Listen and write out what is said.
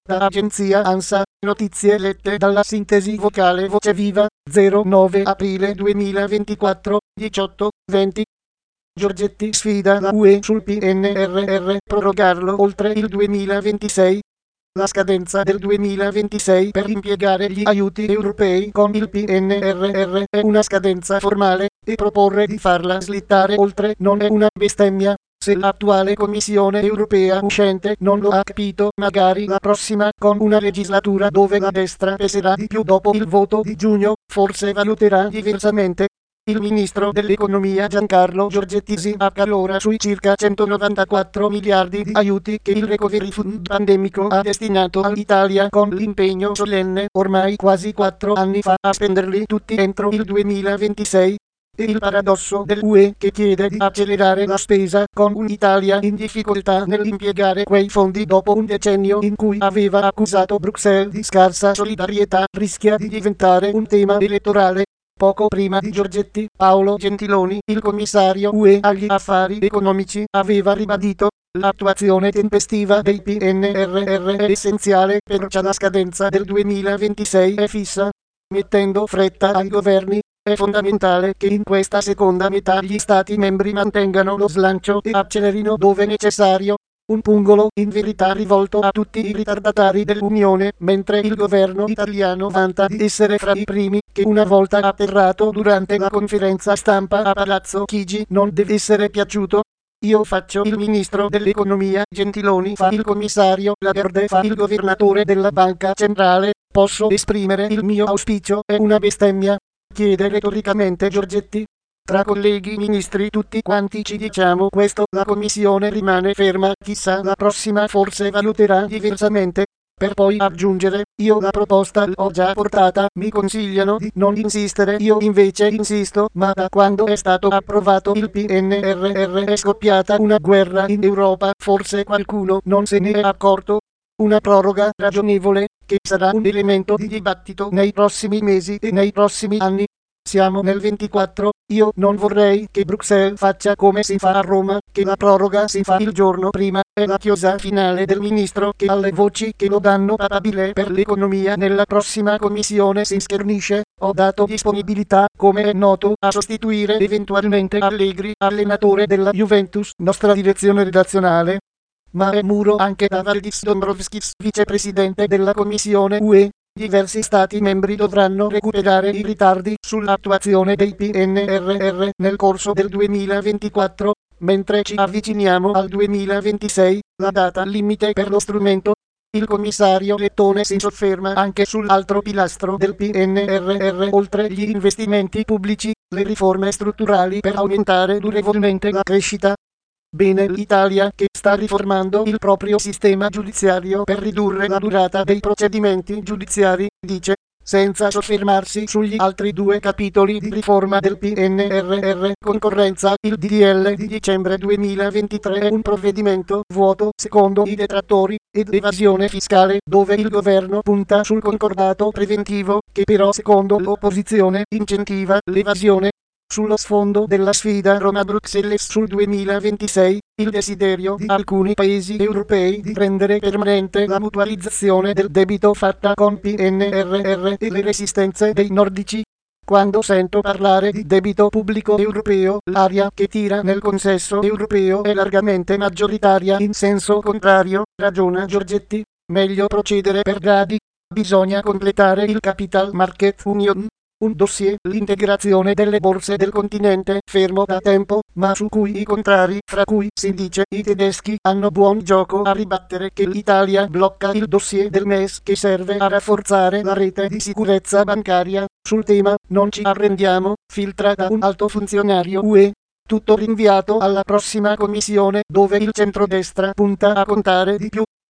Da agenzia ANSA, notizie lette dalla sintesi vocale Voce Viva, 09 aprile 2024, 18:20. Giorgetti sfida la UE sul PNRR, prorogarlo oltre il 2026. La scadenza del 2026 per impiegare gli aiuti europei con il PNRR è una scadenza formale, e proporre di farla slittare oltre non è una bestemmia. Se l'attuale Commissione europea uscente non lo ha capito, magari la prossima, con una legislatura dove la destra peserà di più dopo il voto di giugno, forse valuterà diversamente. Il ministro dell'economia Giancarlo Giorgetti si accalora sui circa 194 miliardi di aiuti che il Recovery Fund pandemico ha destinato all'Italia, con l'impegno solenne, ormai quasi 4 anni fa, a spenderli tutti entro il 2026. E il paradosso dell'UE che chiede di accelerare la spesa, con un'Italia in difficoltà nell'impiegare quei fondi dopo un decennio in cui aveva accusato Bruxelles di scarsa solidarietà, rischia di diventare un tema elettorale. Poco prima di Giorgetti, Paolo Gentiloni, il commissario UE agli affari economici, aveva ribadito: l'attuazione tempestiva dei PNRR è essenziale, perciò la scadenza del 2026 è fissa, mettendo fretta ai governi. È fondamentale che in questa seconda metà gli Stati membri mantengano lo slancio e accelerino dove necessario. Un pungolo in verità rivolto a tutti i ritardatari dell'Unione, mentre il governo italiano vanta di essere fra i primi, che una volta atterrato durante la conferenza stampa a Palazzo Chigi non deve essere piaciuto. Io faccio il ministro dell'economia, Gentiloni fa il commissario, Lagarde fa il governatore della banca centrale. Posso esprimere il mio auspicio? È una bestemmia? Chiede retoricamente Giorgetti. Tra colleghi ministri tutti quanti ci diciamo questo, la commissione rimane ferma, chissà la prossima forse valuterà diversamente. Per poi aggiungere: io la proposta l'ho già portata, mi consigliano di non insistere, io invece insisto, ma da quando è stato approvato il PNRR è scoppiata una guerra in Europa, forse qualcuno non se ne è accorto. Una proroga ragionevole, che sarà un elemento di dibattito nei prossimi mesi e nei prossimi anni. Siamo nel 24, io non vorrei che Bruxelles faccia come si fa a Roma, che la proroga si fa il giorno prima, è la chiosa finale del ministro che alle voci che lo danno papabile per l'economia nella prossima commissione si schernisce. Ho dato disponibilità, come è noto, a sostituire eventualmente Allegri, allenatore della Juventus, nostra direzione redazionale. Ma è muro anche da Valdis Dombrovskis, vicepresidente della Commissione UE. Diversi Stati membri dovranno recuperare i ritardi sull'attuazione dei PNRR nel corso del 2024, mentre ci avviciniamo al 2026, la data limite per lo strumento. Il commissario Lettone si sofferma anche sull'altro pilastro del PNRR, oltre gli investimenti pubblici, le riforme strutturali per aumentare durevolmente la crescita. Bene l'Italia, che sta riformando il proprio sistema giudiziario per ridurre la durata dei procedimenti giudiziari, dice, senza soffermarsi sugli altri due capitoli di riforma del PNRR. Concorrenza, il DDL di dicembre 2023 è un provvedimento vuoto secondo i detrattori, ed evasione fiscale, dove il governo punta sul concordato preventivo, che però secondo l'opposizione incentiva l'evasione. Sullo sfondo della sfida Roma-Bruxelles sul 2026, il desiderio di alcuni paesi europei di rendere permanente la mutualizzazione del debito fatta con PNRR e le resistenze dei nordici. Quando sento parlare di debito pubblico europeo, l'aria che tira nel consesso europeo è largamente maggioritaria in senso contrario, ragiona Giorgetti. Meglio procedere per gradi. Bisogna completare il Capital Market Union. Un dossier, l'integrazione delle borse del continente, fermo da tempo, ma su cui i contrari, fra cui si dice i tedeschi, hanno buon gioco a ribattere che l'Italia blocca il dossier del MES che serve a rafforzare la rete di sicurezza bancaria. Sul tema, non ci arrendiamo, filtra da un alto funzionario UE. Tutto rinviato alla prossima commissione, dove il centrodestra punta a contare di più.